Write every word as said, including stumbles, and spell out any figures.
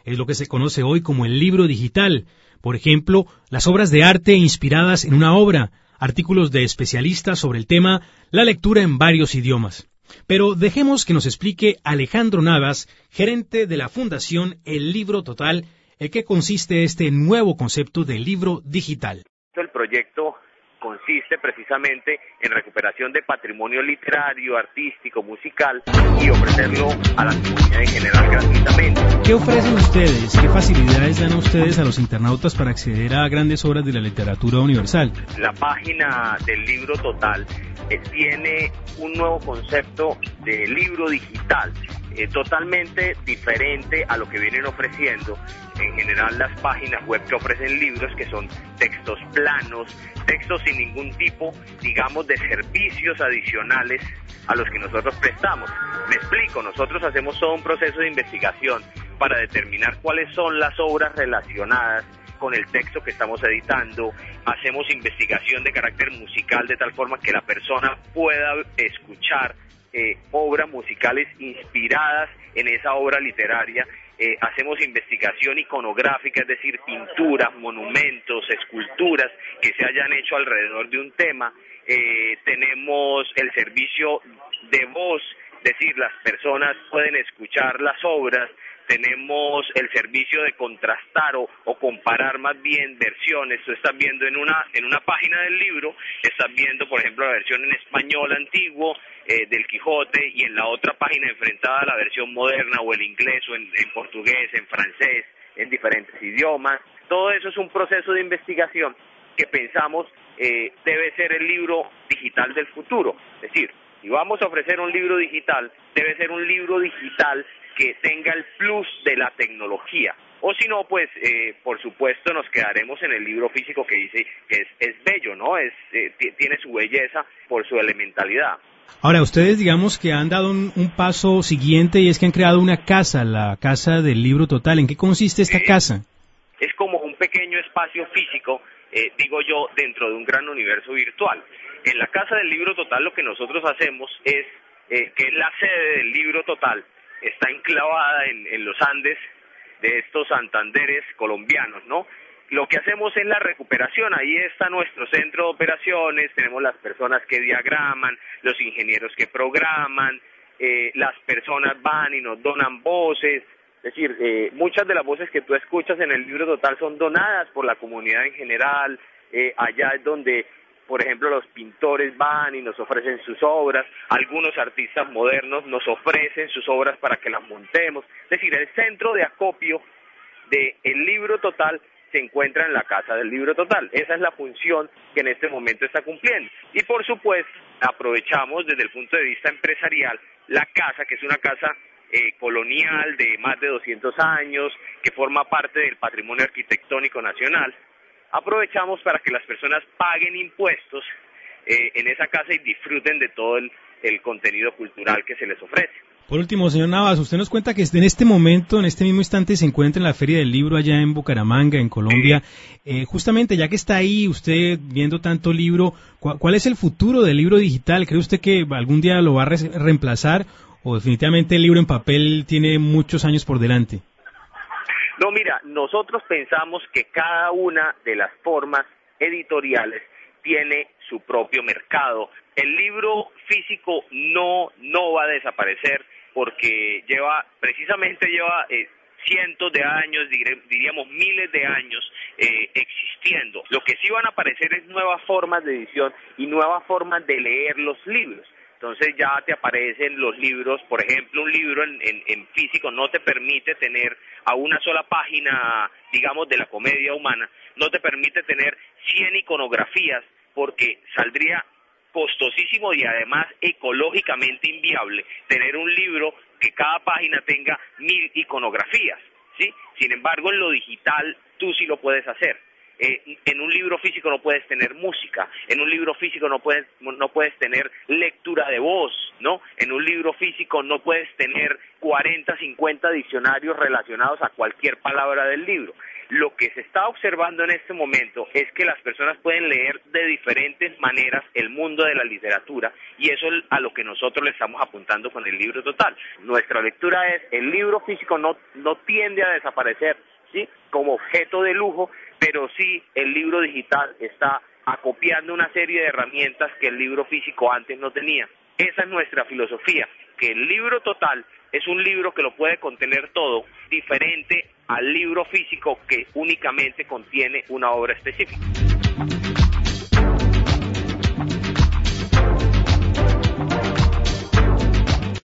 es lo que se conoce hoy como el libro digital. Por ejemplo, las obras de arte inspiradas en una obra, artículos de especialistas sobre el tema, la lectura en varios idiomas. Pero dejemos que nos explique Alejandro Navas, gerente de la Fundación El Libro Total, en qué consiste este nuevo concepto de libro digital. El proyecto consiste precisamente en recuperación de patrimonio literario, artístico, musical y ofrecerlo a la comunidad en general gratuitamente. ¿Qué ofrecen ustedes? ¿Qué facilidades dan a ustedes a los internautas para acceder a grandes obras de la literatura universal? La página del Libro Total eh, tiene un nuevo concepto de libro digital, eh, totalmente diferente a lo que vienen ofreciendo en general las páginas web que ofrecen libros, que son textos planos, textos sin ningún tipo, digamos, de servicios adicionales a los que nosotros prestamos. Me explico, nosotros hacemos todo un proceso de investigación para determinar cuáles son las obras relacionadas con el texto que estamos editando, hacemos investigación de carácter musical de tal forma que la persona pueda escuchar eh, obras musicales inspiradas en esa obra literaria. Eh, hacemos investigación iconográfica, es decir, pinturas, monumentos, esculturas que se hayan hecho alrededor de un tema. Eh, tenemos el servicio de voz, es decir, las personas pueden escuchar las obras. Tenemos el servicio de contrastar o, o comparar más bien versiones. Tú estás viendo en una en una página del libro, estás viendo, por ejemplo, la versión en español antiguo eh, del Quijote, y en la otra página enfrentada a la versión moderna, o el inglés, o en, en portugués, en francés, en diferentes idiomas. Todo eso es un proceso de investigación que pensamos eh, debe ser el libro digital del futuro. Es decir, si vamos a ofrecer un libro digital, debe ser un libro digital que tenga el plus de la tecnología. O si no, pues, eh, por supuesto, nos quedaremos en el libro físico, que dice que es, es bello, ¿no? Es eh, t- tiene su belleza por su elementalidad. Ahora, ustedes digamos que han dado un, un paso siguiente, y es que han creado una casa, la Casa del Libro Total. ¿En qué consiste esta Eh, casa? Es como un pequeño espacio físico, eh, digo yo, dentro de un gran universo virtual. En la Casa del Libro Total lo que nosotros hacemos es, eh, que es la sede del Libro Total, está enclavada en, en los Andes de estos Santanderes colombianos, ¿no? Lo que hacemos es la recuperación. Ahí está nuestro centro de operaciones, tenemos las personas que diagraman, los ingenieros que programan, eh, las personas van y nos donan voces. Es decir, eh, muchas de las voces que tú escuchas en el Libro Total son donadas por la comunidad en general. Eh, allá es donde, por ejemplo, los pintores van y nos ofrecen sus obras, algunos artistas modernos nos ofrecen sus obras para que las montemos. Es decir, el centro de acopio del Libro Total se encuentra en la Casa del Libro Total. Esa es la función que en este momento está cumpliendo. Y por supuesto, aprovechamos desde el punto de vista empresarial la casa, que es una casa eh, colonial de más de doscientos años, que forma parte del patrimonio arquitectónico nacional. Aprovechamos para que las personas paguen impuestos eh, en esa casa y disfruten de todo el, el contenido cultural que se les ofrece. Por último, señor Navas, usted nos cuenta que en este momento, en este mismo instante, se encuentra en la Feria del Libro allá en Bucaramanga, en Colombia. Eh, justamente, ya que está ahí usted viendo tanto libro, ¿cuál, cuál es el futuro del libro digital? ¿Cree usted que algún día lo va a re- reemplazar o definitivamente el libro en papel tiene muchos años por delante? No, mira, nosotros pensamos que cada una de las formas editoriales tiene su propio mercado. El libro físico no, no va a desaparecer, porque lleva, precisamente lleva eh, cientos de años, dire, diríamos miles de años eh, existiendo. Lo que sí van a aparecer es nuevas formas de edición y nuevas formas de leer los libros. Entonces ya te aparecen los libros, por ejemplo, un libro en, en, en físico no te permite tener a una sola página, digamos, de la comedia humana, no te permite tener cien iconografías, porque saldría costosísimo y además ecológicamente inviable tener un libro que cada página tenga mil iconografías, ¿sí? Sin embargo, en lo digital tú sí lo puedes hacer. Eh, en un libro físico no puedes tener música, en un libro físico no puedes no puedes tener lectura de voz, ¿no? En un libro físico no puedes tener cuarenta, cincuenta diccionarios relacionados a cualquier palabra del libro. Lo que se está observando en este momento es que las personas pueden leer de diferentes maneras el mundo de la literatura, y eso es a lo que nosotros le estamos apuntando con el libro total. Nuestra lectura es, el libro físico no, no tiende a desaparecer, ¿sí?, como objeto de lujo, pero sí el libro digital está acopiando una serie de herramientas que el libro físico antes no tenía. Esa es nuestra filosofía, que el libro total es un libro que lo puede contener todo, diferente al libro físico que únicamente contiene una obra específica.